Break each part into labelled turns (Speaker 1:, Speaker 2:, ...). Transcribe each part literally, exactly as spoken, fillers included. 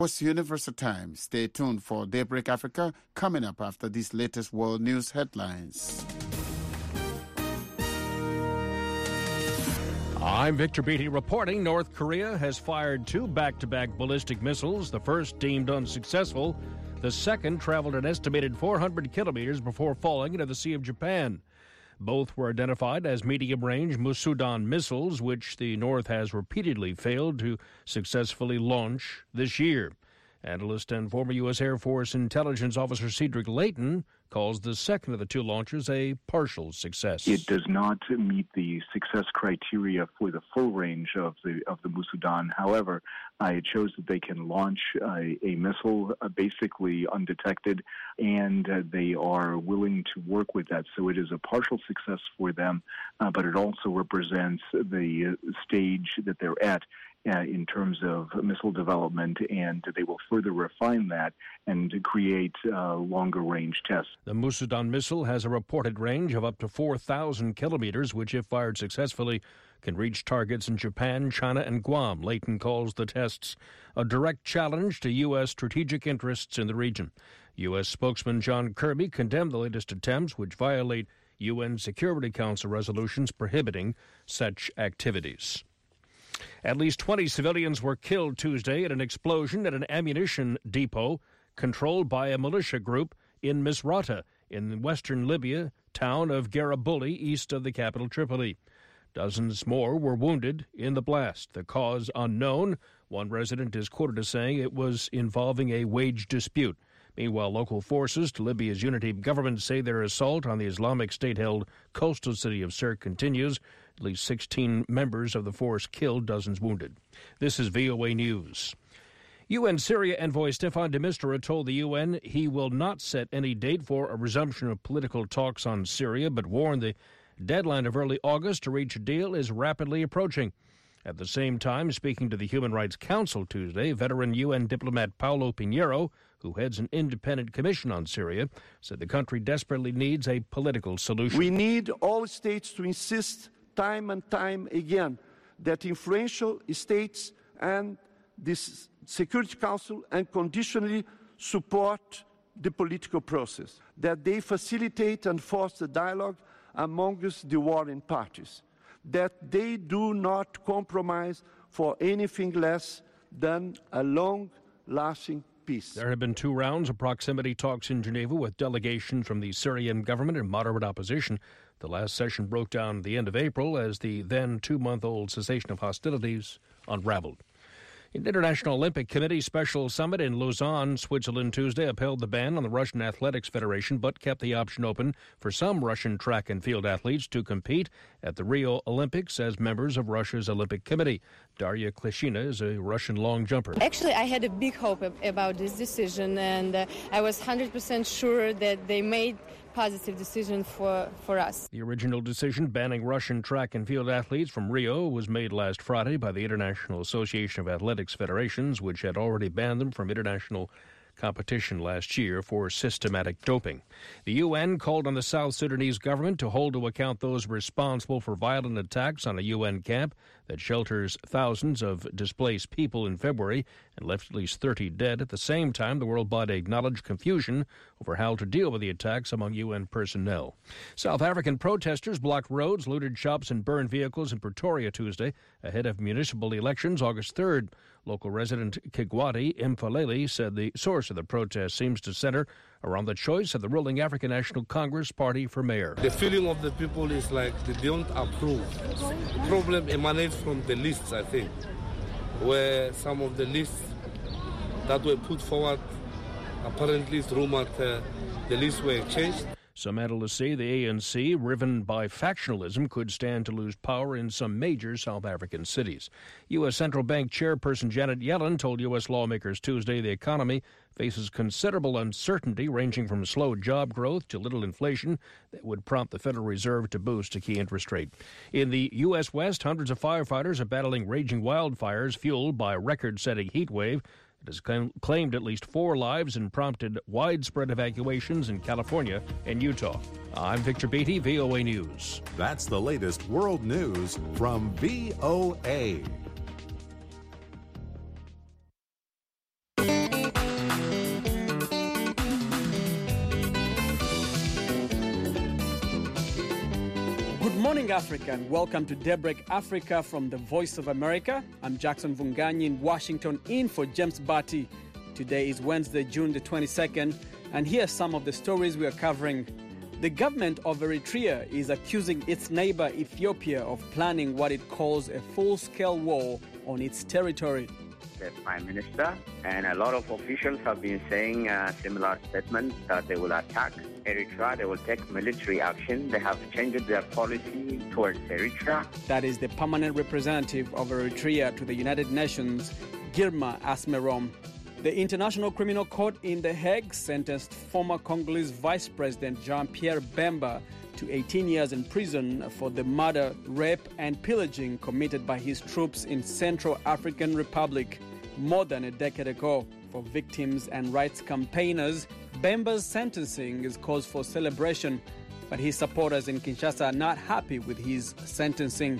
Speaker 1: It's Universal Time. Stay tuned for Daybreak Africa coming up after these latest world news headlines.
Speaker 2: I'm Victor Beatty reporting North Korea has fired two back-to-back ballistic missiles, the first deemed unsuccessful. The second traveled an estimated four hundred kilometers before falling into the Sea of Japan. Both were identified as medium-range Musudan missiles, which the North has repeatedly failed to successfully launch this year. Analyst and former U S Air Force intelligence officer Cedric Layton calls the second of the two launches a partial success.
Speaker 3: It does not meet the success criteria for the full range of the of the Musudan. However, uh, it shows that they can launch uh, a missile uh, basically undetected, and uh, they are willing to work with that. So it is a partial success for them, uh, but it also represents the uh, stage that they're at Uh, in terms of missile development, and they will further refine that and create uh, longer-range tests.
Speaker 2: The Musudan missile has a reported range of up to four thousand kilometers, which, if fired successfully, can reach targets in Japan, China, and Guam. Layton calls the tests a direct challenge to U S strategic interests in the region. U S spokesman John Kirby condemned the latest attempts, which violate U N Security Council resolutions prohibiting such activities. At least twenty civilians were killed Tuesday in an explosion at an ammunition depot controlled by a militia group in Misrata in western Libya, town of Garibaldi, east of the capital Tripoli. Dozens more were wounded in the blast. The cause unknown. One resident is quoted as saying it was involving a wage dispute. Meanwhile, local forces to Libya's unity government say their assault on the Islamic State-held coastal city of Sirte continues. At least sixteen members of the force killed, dozens wounded. This is V O A News. U N Syria envoy Staffan de Mistura told the U N he will not set any date for a resumption of political talks on Syria, but warned the deadline of early August to reach a deal is rapidly approaching. At the same time, speaking to the Human Rights Council Tuesday, veteran U N diplomat Paulo Pinheiro, who heads an independent commission on Syria, said the country desperately needs a political solution.
Speaker 4: We need all states to insist time and time again that influential states and the Security Council unconditionally support the political process, that they facilitate and foster dialogue amongst the warring parties, that they do not compromise for anything less than a long-lasting peace.
Speaker 2: There have been two rounds of proximity talks in Geneva with delegations from the Syrian government and moderate opposition. The last session broke down at the end of April as the then two-month-old cessation of hostilities unraveled. An International Olympic Committee special summit in Lausanne, Switzerland, Tuesday upheld the ban on the Russian Athletics Federation but kept the option open for some Russian track and field athletes to compete at the Rio Olympics as members of Russia's Olympic Committee. Daria Klishina is a Russian long jumper.
Speaker 5: Actually, I had a big hope about this decision, and uh, I was one hundred percent sure that they made positive decision for, for us.
Speaker 2: The original decision banning Russian track and field athletes from Rio was made last Friday by the International Association of Athletics Federations, which had already banned them from international competition last year for systematic doping. The U N called on the South Sudanese government to hold to account those responsible for violent attacks on a U N camp that shelters thousands of displaced people in February and left at least thirty dead. At the same time, the world body acknowledged confusion over how to deal with the attacks among U N personnel. South African protesters blocked roads, looted shops, and burned vehicles in Pretoria Tuesday ahead of municipal elections August third. Local resident Kigwati Mfaleli said the source of the protest seems to center around the choice of the ruling African National Congress party for mayor.
Speaker 6: The feeling of the people is like they don't approve. The problem emanates from the lists, I think, where some of the lists that were put forward, apparently it's rumored uh, the lists were changed.
Speaker 2: Some analysts say the A N C, riven by factionalism, could stand to lose power in some major South African cities. U S. Central Bank Chairperson Janet Yellen told U S lawmakers Tuesday the economy faces considerable uncertainty ranging from slow job growth to little inflation that would prompt the Federal Reserve to boost a key interest rate. In the U S. West, hundreds of firefighters are battling raging wildfires fueled by a record-setting heat wave. It has claimed at least four lives and prompted widespread evacuations in California and Utah. I'm Victor Beatty, V O A News.
Speaker 7: That's the latest world news from V O A.
Speaker 8: Morning, Africa, and welcome to Daybreak Africa from the Voice of America. I'm Jackson Vunganyi in Washington, in for James Batty. Today is Wednesday, June the twenty-second, and here are some of the stories we are covering. The government of Eritrea is accusing its neighbor Ethiopia of planning what it calls a full-scale war on its territory.
Speaker 9: The Prime Minister and a lot of officials have been saying uh, similar statements that they will attack Eritrea, they will take military action. They have changed their policy towards Eritrea.
Speaker 8: That is the permanent representative of Eritrea to the United Nations, Girma Asmerom. The International Criminal Court in The Hague sentenced former Congolese Vice President Jean-Pierre Bemba to eighteen years in prison for the murder, rape and pillaging committed by his troops in Central African Republic more than a decade ago. For victims and rights campaigners, Bemba's sentencing is cause for celebration, but his supporters in Kinshasa are not happy with his sentencing.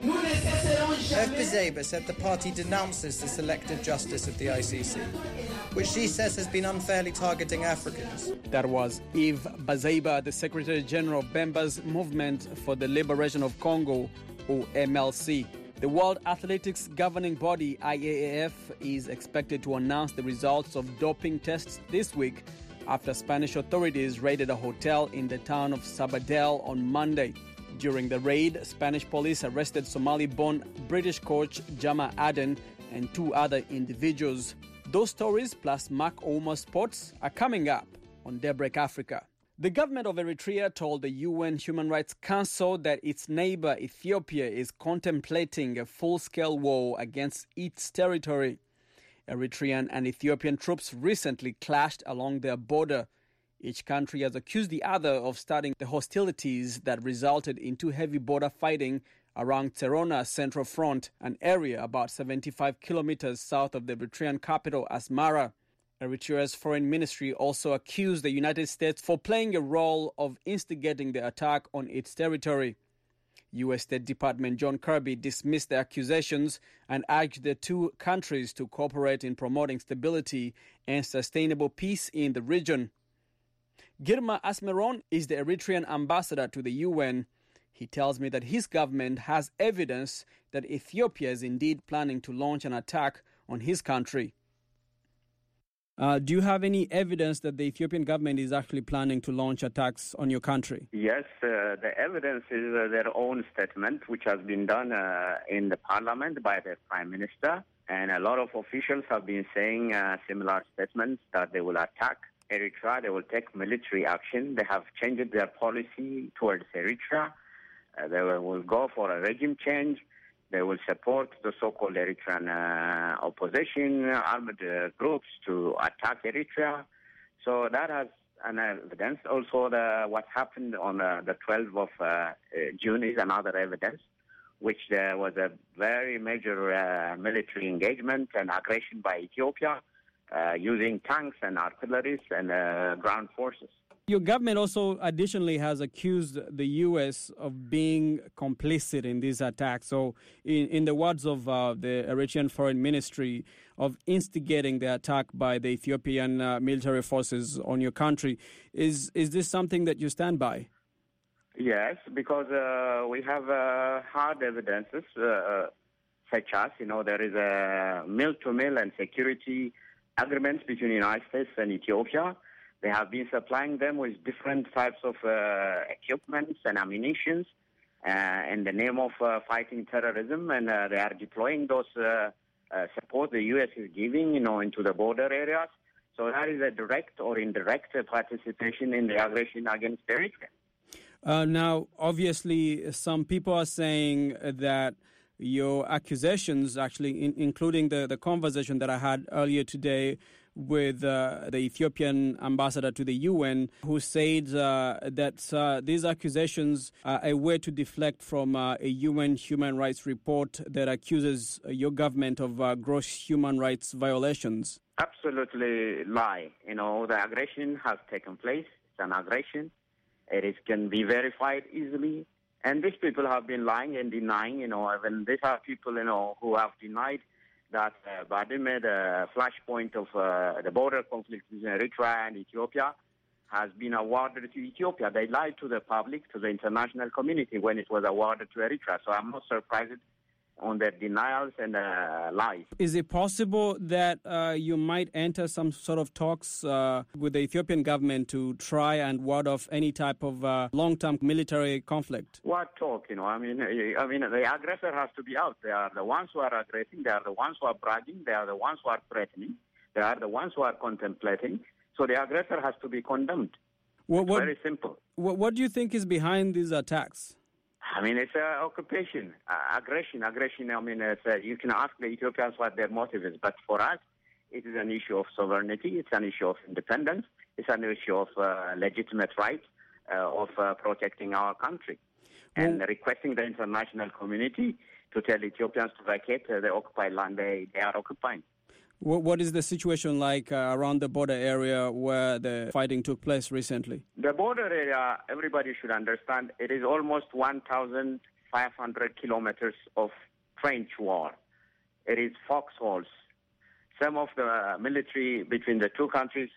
Speaker 10: F. Bazeba said the party denounces the selective justice of the I C C, which she says has been unfairly targeting Africans.
Speaker 8: That was Yves Bazeba, the Secretary General of Bemba's Movement for the Liberation of Congo, or M L C. The World Athletics governing body, I A A F, is expected to announce the results of doping tests this week after Spanish authorities raided a hotel in the town of Sabadell on Monday. During the raid, Spanish police arrested Somali-born British coach Jama Aden and two other individuals. Those stories, plus Mark Ouma Sports, are coming up on Daybreak Africa. The government of Eritrea told the U N Human Rights Council that its neighbor Ethiopia is contemplating a full-scale war against its territory. Eritrean and Ethiopian troops recently clashed along their border. Each country has accused the other of starting the hostilities that resulted into heavy border fighting around Terona Central Front, an area about seventy-five kilometers south of the Eritrean capital, Asmara. Eritrea's foreign ministry also accused the United States for playing a role of instigating the attack on its territory. U S State Department John Kirby dismissed the accusations and urged the two countries to cooperate in promoting stability and sustainable peace in the region. Girma Asmeron is the Eritrean ambassador to the U N. He tells me that his government has evidence that Ethiopia is indeed planning to launch an attack on his country. Uh, do you have any evidence that the Ethiopian government is actually planning to launch attacks on your country?
Speaker 9: Yes, uh, the evidence is uh, their own statement, which has been done uh, in the parliament by the Prime Minister. And a lot of officials have been saying uh, similar statements that they will attack Eritrea, they will take military action. They have changed their policy towards Eritrea. Uh, they will, will go for a regime change. They will support the so-called Eritrean uh, opposition armed uh, groups to attack Eritrea. So that has an evidence. Also, the, what happened on uh, the twelfth of uh, June is another evidence, which there was a very major uh, military engagement and aggression by Ethiopia, Uh, using tanks and artillery and uh, ground forces.
Speaker 8: Your government also additionally has accused the U S of being complicit in these attacks. So in, in the words of uh, the Eritrean Foreign Ministry, of instigating the attack by the Ethiopian uh, military forces on your country. Is, is this something that you stand by?
Speaker 9: Yes, because uh, we have uh, hard evidences uh, such as, you know, there is a mill-to-mill and security agreements between the United States and Ethiopia. They have been supplying them with different types of uh, equipments and ammunitions uh, in the name of uh, fighting terrorism, and uh, they are deploying those uh, uh, support the U S is giving, you know, into the border areas. So that is a direct or indirect participation in the aggression against Eritrea.
Speaker 8: Uh, now, obviously, some people are saying that your accusations, actually, in, including the, the conversation that I had earlier today with uh, the Ethiopian ambassador to the U N, who said uh, that uh, these accusations are a way to deflect from uh, a U N human rights report that accuses your government of uh, gross human rights violations.
Speaker 9: Absolutely lie. You know, the aggression has taken place. It's an aggression. It is, can be verified easily. And these people have been lying and denying, you know, even these are people, you know, who have denied that uh, Badime, the flashpoint of uh, the border conflict between Eritrea and Ethiopia, has been awarded to Ethiopia. They lied to the public, to the international community when it was awarded to Eritrea. So I'm not surprised on their denials and uh, lies.
Speaker 8: Is it possible that uh, you might enter some sort of talks uh, with the Ethiopian government to try and ward off any type of uh, long-term military conflict?
Speaker 9: What talk, you know? I mean, I mean, the aggressor has to be out. They are the ones who are aggressing. They are the ones who are bragging. They are the ones who are threatening. They are the ones who are contemplating. So the aggressor has to be condemned.
Speaker 8: What,
Speaker 9: it's
Speaker 8: what,
Speaker 9: very simple.
Speaker 8: What, what do you think is behind these attacks?
Speaker 9: I mean, it's uh, occupation, uh, aggression, aggression. I mean, it's, uh, you can ask the Ethiopians what their motive is. But for us, it is an issue of sovereignty. It's an issue of independence. It's an issue of uh, legitimate rights uh, of uh, protecting our country. Well, and requesting the international community to tell Ethiopians to vacate uh, the occupied land they, they are occupying.
Speaker 8: What is the situation like uh, around the border area where the fighting took place recently?
Speaker 9: The border area, everybody should understand, it is almost one thousand five hundred kilometers of trench war. It is foxholes. Some of the military between the two countries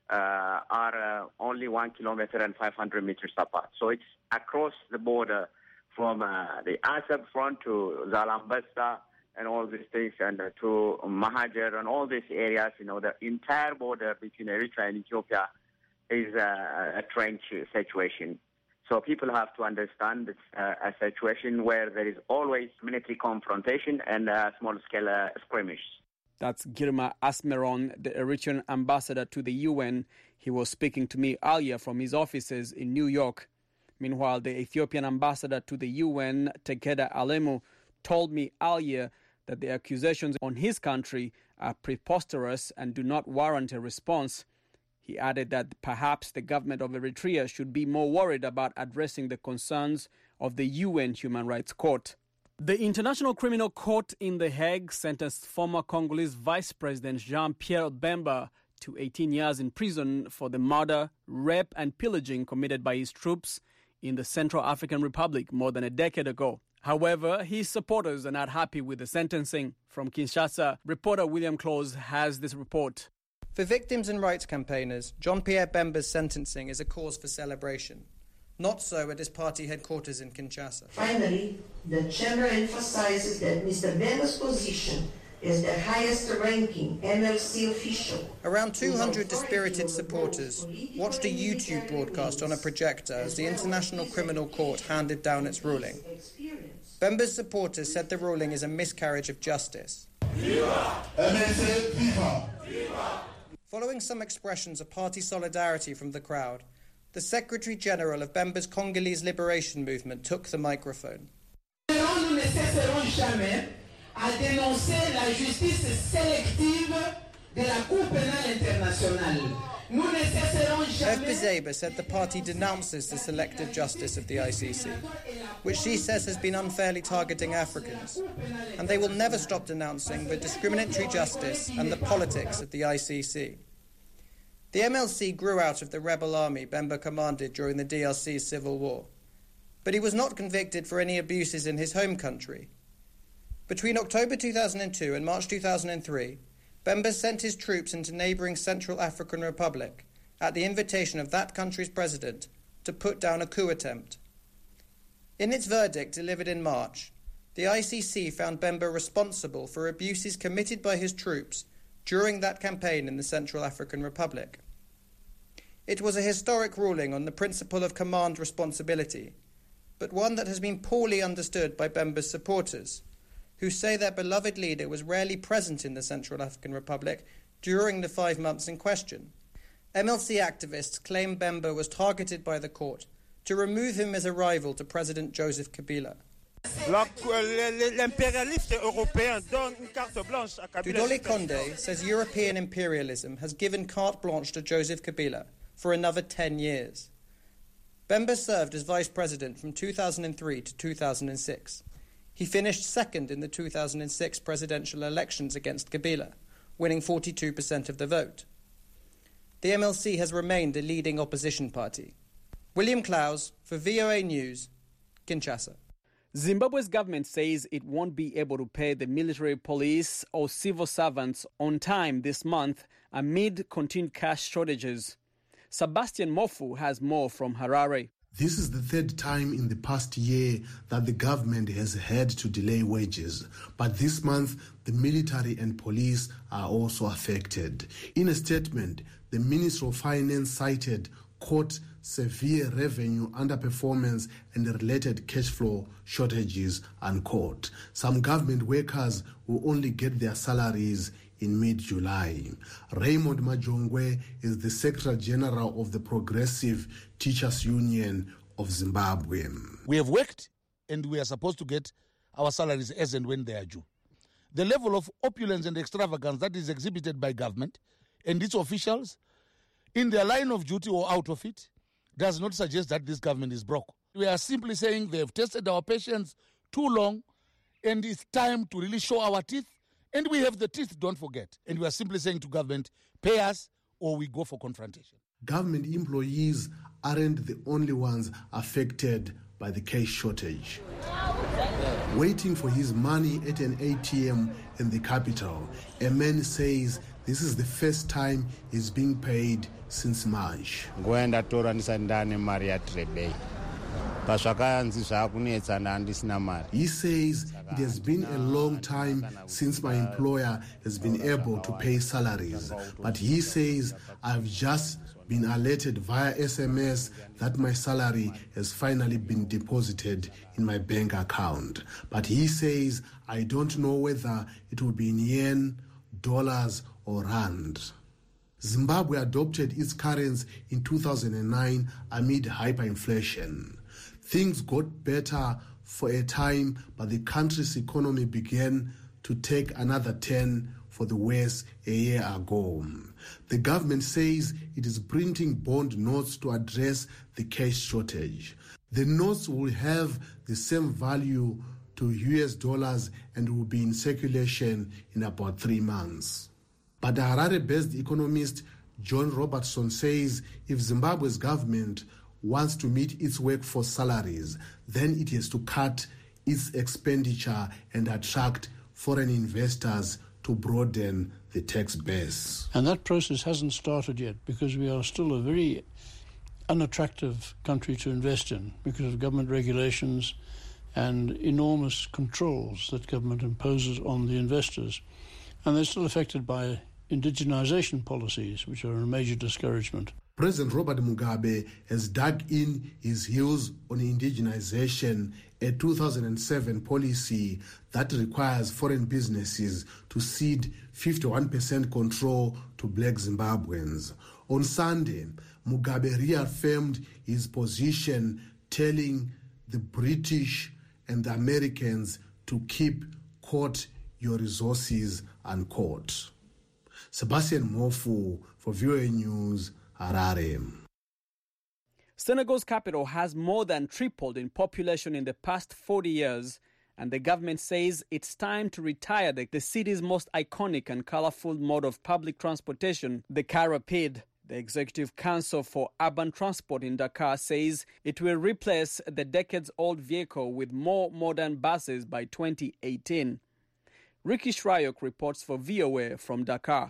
Speaker 9: uh, are uh, only one kilometer and five hundred meters apart. So it's across the border from uh, the Assab front to Zalambasa, and all these things, and uh, to Mahajer and all these areas, you know, the entire border between Eritrea and Ethiopia is uh, a trench situation. So people have to understand it's uh, a situation where there is always military confrontation and uh, small-scale uh, skirmish.
Speaker 8: That's Girma Asmeron, the Eritrean ambassador to the U N. He was speaking to me earlier from his offices in New York. Meanwhile, the Ethiopian ambassador to the U N, Tekeda Alemu, told me earlier that the accusations on his country are preposterous and do not warrant a response. He added that perhaps the government of Eritrea should be more worried about addressing the concerns of the U N Human Rights Court. The International Criminal Court in The Hague sentenced former Congolese Vice President Jean-Pierre Bemba to eighteen years in prison for the murder, rape and pillaging committed by his troops in the Central African Republic more than a decade ago. However, his supporters are not happy with the sentencing. From Kinshasa, reporter William Close has this report.
Speaker 10: For victims and rights campaigners, Jean-Pierre Bemba's sentencing is a cause for celebration. Not so at his party headquarters in Kinshasa.
Speaker 11: Finally, the chamber emphasizes that Mister Bemba's position as the highest-ranking M L C official.
Speaker 10: Around two hundred dispirited supporters watched a YouTube broadcast on a projector as the International Criminal Court handed down its ruling. Bemba's supporters said the ruling is a miscarriage of justice. Viva! M L C, viva! Viva! Following some expressions of party solidarity from the crowd, the Secretary-General of Bemba's Congolese Liberation Movement took the microphone.
Speaker 12: A dénoncer la justice sélective de la Cour pénale internationale. Nous ne cesserons jamais.
Speaker 10: F. Bazeba said the party denounces the selective justice of the I C C, which she says has been unfairly targeting Africans, and they will never stop denouncing the discriminatory justice and the politics of the I C C. The M L C grew out of the rebel army Bemba commanded during the D R C's civil war, but he was not convicted for any abuses in his home country. Between October two thousand two and March two thousand three, Bemba sent his troops into neighbouring Central African Republic at the invitation of that country's president to put down a coup attempt. In its verdict delivered in March, the I C C found Bemba responsible for abuses committed by his troops during that campaign in the Central African Republic. It was a historic ruling on the principle of command responsibility, but one that has been poorly understood by Bemba's supporters, who say their beloved leader was rarely present in the Central African Republic during the five months in question. M L C activists claim Bemba was targeted by the court to remove him as a rival to President Joseph Kabila. Dudole Conde says European imperialism has given carte blanche to Joseph Kabila for another ten years. Bemba served as vice president from two thousand three to two thousand six. He finished second in the two thousand six presidential elections against Kabila, winning forty-two percent of the vote. The M L C has remained a leading opposition party. William Clowes for V O A News, Kinshasa.
Speaker 8: Zimbabwe's government says it won't be able to pay the military, police or civil servants on time this month amid continued cash shortages. Sebastian Mofu has more from Harare.
Speaker 13: This is the third time in the past year that the government has had to delay wages. But this month, the military and police are also affected. In a statement, the Minister of Finance cited, quote, severe revenue underperformance and related cash flow shortages, unquote. Some government workers will only get their salaries in mid-July. Raymond Majongwe is the Secretary General of the Progressive Teachers Union of Zimbabwe.
Speaker 14: We have worked and we are supposed to get our salaries as and when they are due. The level of opulence and extravagance that is exhibited by government and its officials in their line of duty or out of it does not suggest that this government is broke. We are simply saying they have tested our patience too long and it's time to really show our teeth. And we have the teeth, don't forget. And we are simply saying to government, pay us or we go for confrontation.
Speaker 13: Government employees aren't the only ones affected by the cash shortage. Waiting for his money at an A T M in the capital, a man says this is the first time he's being paid since March. He says it has been a long time since my employer has been able to pay salaries, but he says I've just been alerted via S M S that my salary has finally been deposited in my bank account. But he says I don't know whether it will be in yen, dollars or rand. Zimbabwe adopted its currency in two thousand nine amid hyperinflation. Things got better for a time, but the country's economy began to take another turn for the worse a year ago. The government says it is printing bond notes to address the cash shortage. The notes will have the same value to U S dollars and will be in circulation in about three months. But the Harare-based economist John Robertson says if Zimbabwe's government wants to meet its workforce salaries, then it has to cut its expenditure and attract foreign investors to broaden the tax base.
Speaker 15: And that process hasn't started yet because we are still a very unattractive country to invest in because of government regulations and enormous controls that government imposes on the investors. And they're still affected by indigenization policies, which are a major discouragement.
Speaker 13: President Robert Mugabe has dug in his heels on indigenization, a two thousand seven policy that requires foreign businesses to cede fifty-one percent control to black Zimbabweans. On Sunday, Mugabe reaffirmed his position, telling the British and the Americans to keep, quote, your resources, unquote. Sebastian Mofu for V O A News, Harare.
Speaker 8: Senegal's capital has more than tripled in population in the past forty years, and the government says it's time to retire the, the city's most iconic and colorful mode of public transportation, the car rapide. The Executive Council for Urban Transport in Dakar says it will replace the decades-old vehicle with more modern buses by twenty eighteen. Ricky Shrayok reports for V O A from Dakar.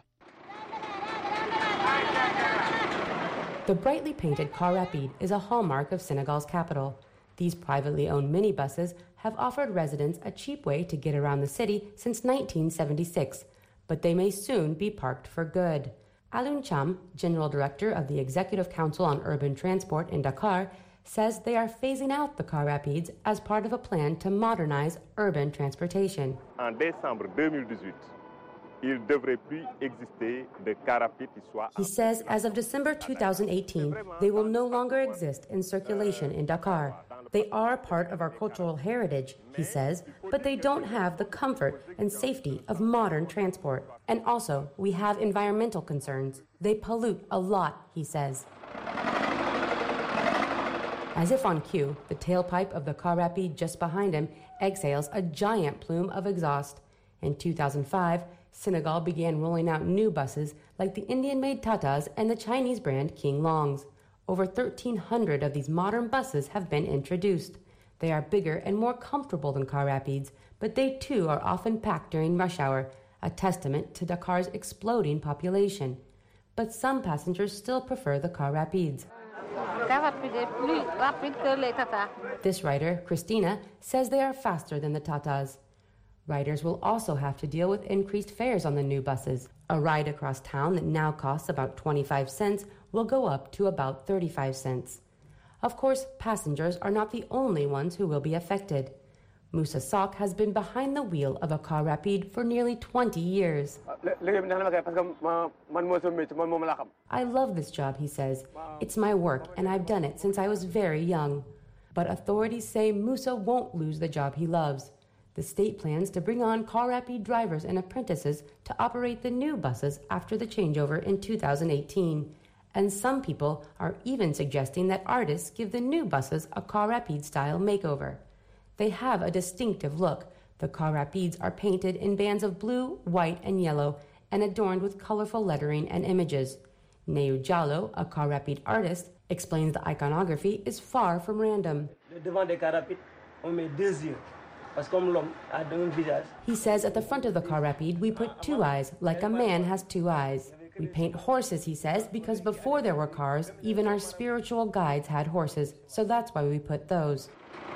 Speaker 16: The brightly painted car rapide is a hallmark of Senegal's capital. These privately owned minibuses have offered residents a cheap way to get around the city since nineteen seventy-six, but they may soon be parked for good. Alun Cham, General Director of the Executive Council on Urban Transport in Dakar, says they are phasing out the car rapides as part of a plan to modernize urban transportation.
Speaker 17: En décembre deux mille dix-huit, il devrait plus exister de car rapide qui soit.
Speaker 16: He says as of December two thousand eighteen, they will no longer exist in circulation in Dakar. They are part of our cultural heritage, he says, but they don't have the comfort and safety of modern transport. And also, we have environmental concerns. They pollute a lot, he says. As if on cue, the tailpipe of the car rapide just behind him exhales a giant plume of exhaust. In two thousand five, Senegal began rolling out new buses like the Indian-made Tatas and the Chinese brand King Longs. Over thirteen hundred of these modern buses have been introduced. They are bigger and more comfortable than car rapides, but they too are often packed during rush hour, a testament to Dakar's exploding population. but some passengers still prefer the car rapides. This rider, Christina, says they are faster than the Tatas. Riders will also have to deal with increased fares on the new buses. A ride across town that now costs about twenty-five cents will go up to about thirty-five cents. Of course, passengers are not the only ones who will be affected. Musa Sok has been behind the wheel of a car rapide for nearly twenty years. I love this job, he says. It's my work, and I've done it since I was very young. But authorities say Musa won't lose the job he loves. The state plans to bring on car rapide drivers and apprentices to operate the new buses after the changeover in two thousand eighteen. And some people are even suggesting that artists give the new buses a car rapide style makeover. They have a distinctive look. The car rapides are painted in bands of blue, white, and yellow and adorned with colorful lettering and images. Neu Jalo, a car rapide artist, explains the iconography is far from random. He says at the front of the car rapide we put two eyes, like a man has two eyes. We paint horses, he says, because before there were cars, even our spiritual guides had horses, so that's why we put those.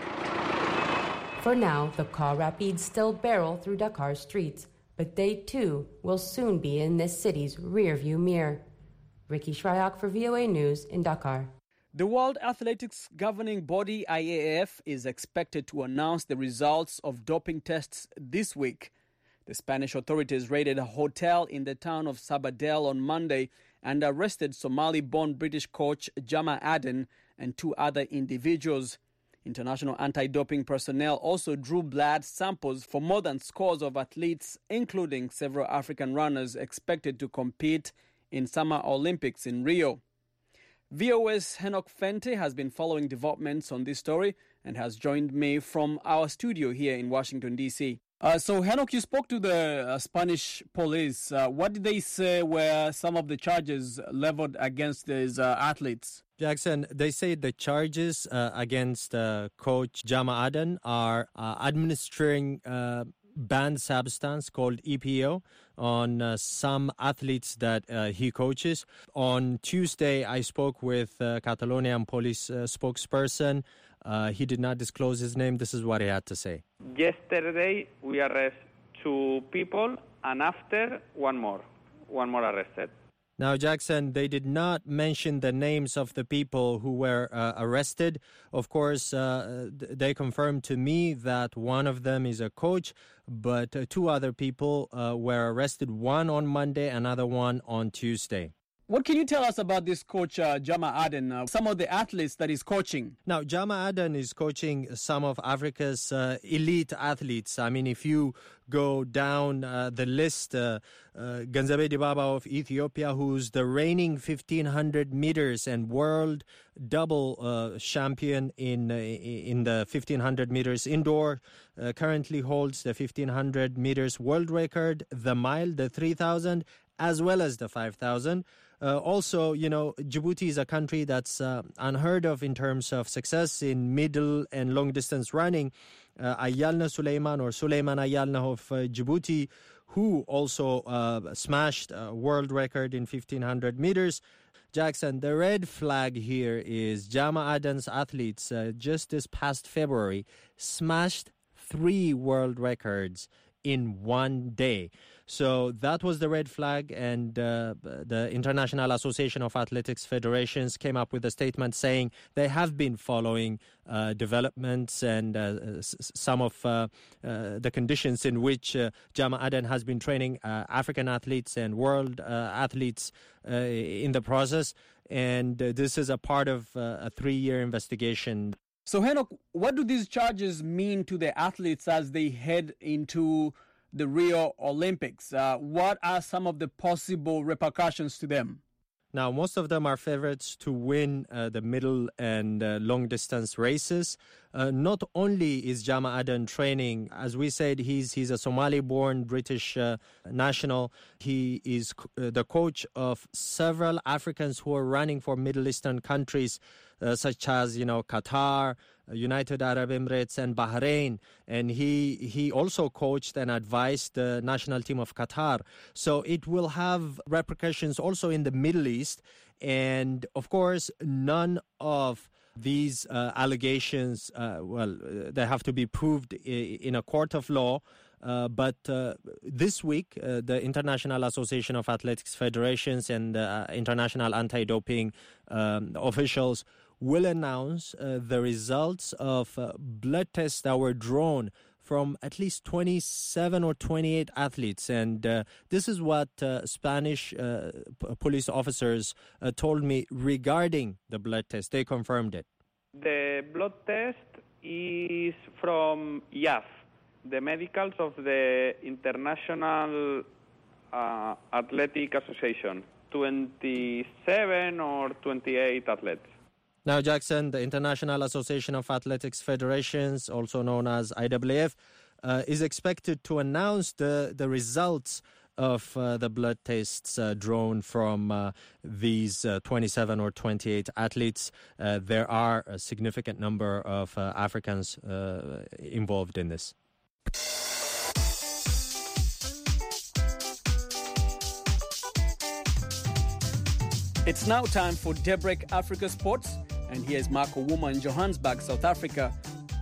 Speaker 16: For now, the car rapides still barrel through Dakar's streets, but they too will soon be in this city's rearview mirror. Ricky Shryock for V O A News in Dakar.
Speaker 8: The World Athletics governing body I A A F is expected to announce the results of doping tests this week. The Spanish authorities raided a hotel in the town of Sabadell on Monday and arrested Somali-born British coach Jama Aden and two other individuals. International anti-doping personnel also drew blood samples for more than scores of athletes, including several African runners expected to compete in Summer Olympics in Rio. V O A's Henok Fente has been following developments on this story and has joined me from our studio here in Washington, D C. Uh, so, Henok, you spoke to the uh, Spanish police. Uh, what did they say were some of the charges leveled against these uh, athletes?
Speaker 18: Jackson, they say the charges uh, against uh, coach Jama Aden are uh, administering uh, banned substance called E P O on uh, some athletes that uh, he coaches. On Tuesday, I spoke with uh, Catalonian police uh, spokesperson. Uh, he did not disclose his name. This is what he had to say.
Speaker 19: Yesterday, we arrested two people, and after, one more. One more arrested.
Speaker 18: Now, Jackson, they did not mention the names of the people who were uh, arrested. Of course, uh, they confirmed to me that one of them is a coach, but uh, two other people uh, were arrested, one on Monday, another one on Tuesday.
Speaker 8: What can you tell us about this coach, uh, Jama Aden, uh, some of the athletes that he's coaching?
Speaker 18: Now, Jama Aden is coaching some of Africa's uh, elite athletes. I mean, if you go down uh, the list, uh, uh, Ganzabe Dibaba of Ethiopia, who's the reigning fifteen hundred meters and world double uh, champion in uh, in the fifteen hundred meters indoor, uh, currently holds the fifteen hundred meters world record, the mile, the three thousand, as well as the five thousand. Uh, also, you know, Djibouti is a country that's uh, unheard of in terms of success in middle and long distance running. Uh, Ayalna Suleiman or Suleiman Ayalna of uh, Djibouti, who also uh, smashed a world record in fifteen hundred meters. Jackson, the red flag here is Jama Aden's athletes uh, just this past February smashed three world records in one day. So that was the red flag, and uh, the International Association of Athletics Federations came up with a statement saying they have been following uh, developments and uh, s- some of uh, uh, the conditions in which uh, Jama Aden has been training uh, African athletes and world uh, athletes uh, in the process. And uh, this is a part of uh, a three-year investigation.
Speaker 8: So, Henok, what do these charges mean to the athletes as they head into the Rio Olympics? Uh, what are some of the possible repercussions to them?
Speaker 18: Now, most of them are favorites to win uh, the middle and uh, long distance races. uh, not only is Jama Adan training, as we said, he's he's a Somali-born British uh, national. He is uh, the coach of several Africans who are running for Middle Eastern countries, uh, such as, you know, Qatar, United Arab Emirates and Bahrain, and he he also coached and advised the national team of Qatar. So it will have repercussions also in the Middle East, and of course none of these uh, allegations, uh, well, uh, they have to be proved I- in a court of law. Uh, but uh, this week, uh, the International Association of Athletics Federations and uh, International Anti-Doping um, officials will announce uh, the results of uh, blood tests that were drawn from at least twenty-seven or twenty-eight athletes. And uh, this is what uh, Spanish uh, p- police officers uh, told me regarding the blood test. They confirmed it.
Speaker 19: The blood test is from I A F, the medicals of the International uh, Athletic Association, twenty-seven or twenty-eight athletes.
Speaker 18: Now, Jackson, the International Association of Athletics Federations, also known as I A A F, uh, is expected to announce the, the results of uh, the blood tests uh, drawn from uh, these uh, twenty-seven or twenty-eight athletes. Uh, there are a significant number of uh, Africans uh, involved in this.
Speaker 8: It's now time for Daybreak Africa Sports, and here's Marco Wuma in Johannesburg, South Africa.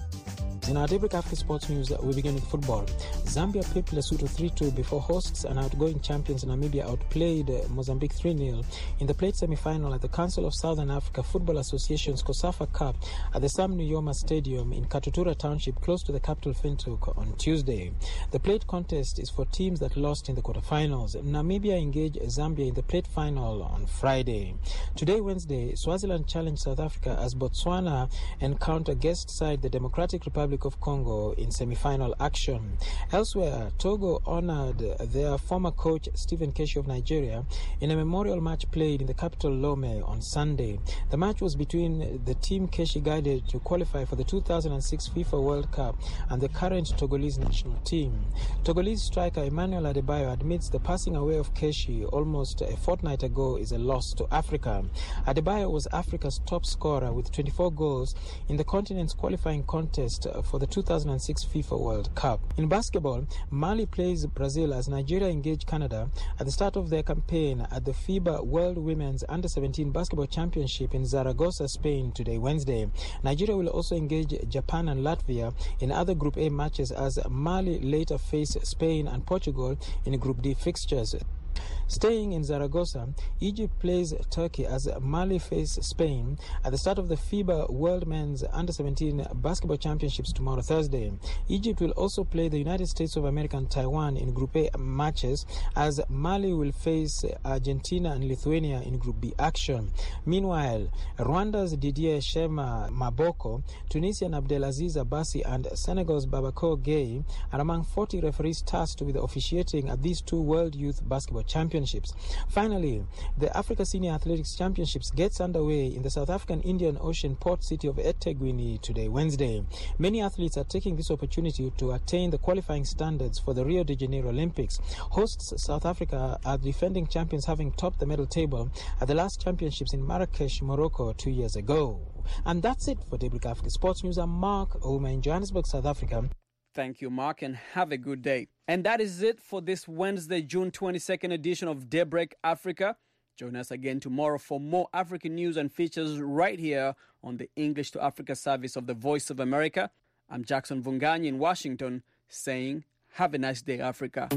Speaker 20: In our Daybreak Africa Sports news, we begin with football. Zambia pipped Lesotho three two before hosts and outgoing champions Namibia outplayed Mozambique three nil in the plate semi-final at the Council of Southern Africa Football Association's COSAFA Cup at the Sam Nujoma Stadium in Katutura Township, close to the capital Windhoek, on Tuesday. The plate contest is for teams that lost in the quarterfinals. Namibia engaged Zambia in the plate final on Friday. Today, Wednesday, Swaziland challenged South Africa as Botswana encounter guest side the Democratic Republic of Congo in semi-final action. Elsewhere, Togo honored their former coach Stephen Keshi of Nigeria in a memorial match played in the capital Lome on Sunday. The match was between the team Keshi guided to qualify for the two thousand six FIFA World Cup and the current Togolese national team. Togolese striker Emmanuel Adebayo admits the passing away of Keshi almost a fortnight ago is a loss to Africa. Adebayo was Africa's top scorer with twenty-four goals in the continent's qualifying contest for the two thousand six FIFA World Cup. In basketball, Mali plays Brazil as Nigeria engage Canada at the start of their campaign at the FIBA World Women's Under seventeen Basketball Championship in Zaragoza, Spain today, Wednesday. Nigeria will also engage Japan and Latvia in other Group A matches as Mali later face Spain and Portugal in Group D fixtures. Staying in Zaragoza, Egypt plays Turkey as Mali face Spain at the start of the FIBA World Men's Under seventeen Basketball Championships tomorrow, Thursday. Egypt will also play the United States of America and Taiwan in Group A matches as Mali will face Argentina and Lithuania in Group B action. Meanwhile, Rwanda's Didier Shema Maboko, Tunisian Abdelaziz Abassi and Senegal's Babako Gueye are among forty referees tasked with officiating at these two World Youth Basketball Championships. Finally, the Africa Senior Athletics Championships gets underway in the South African Indian Ocean port city of eThekwini today, Wednesday. Many athletes are taking this opportunity to attain the qualifying standards for the Rio de Janeiro Olympics. Hosts South Africa are defending champions, having topped the medal table at the last championships in Marrakesh, Morocco, two years ago. And that's it for Daybreak Africa Sports News. I'm Mark Ouma in Johannesburg, South Africa.
Speaker 8: Thank you, Mark, and have a good day. And that is it for this Wednesday, June twenty-second edition of Daybreak Africa. Join us again tomorrow for more African news and features right here on the English to Africa service of the Voice of America. I'm Jackson Vunganyi in Washington, saying, have a nice day, Africa.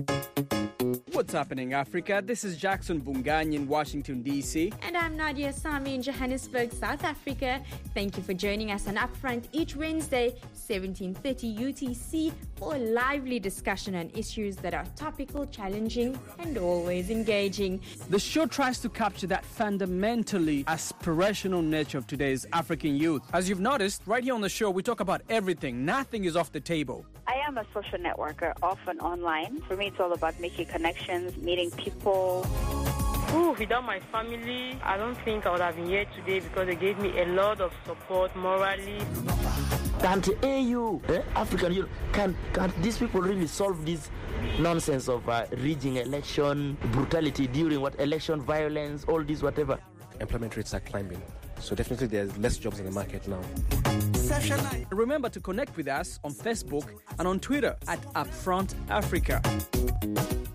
Speaker 8: What's happening, Africa? This is Jackson Vunganyi in Washington, D C.
Speaker 21: And I'm Nadia Sami in Johannesburg, South Africa. Thank you for joining us on Upfront each Wednesday, seventeen thirty U T C, for a lively discussion on issues that are topical, challenging, and always engaging.
Speaker 8: The show tries to capture that fundamentally aspirational nature of today's African youth. As you've noticed, right here on the show, we talk about everything. Nothing is off the table.
Speaker 22: I am a social networker, often online. For me, it's all about making connections, meeting people.
Speaker 23: Ooh, without my family, I don't think I would have been here today because they gave me a lot of support morally.
Speaker 1: Can't A U, eh, African Union, can can't these people really solve this nonsense of uh, rigging election, brutality during what election violence, all this whatever?
Speaker 3: Employment rates are climbing, so definitely there's less jobs in the market now.
Speaker 8: Remember to connect with us on Facebook and on Twitter at Upfront Africa.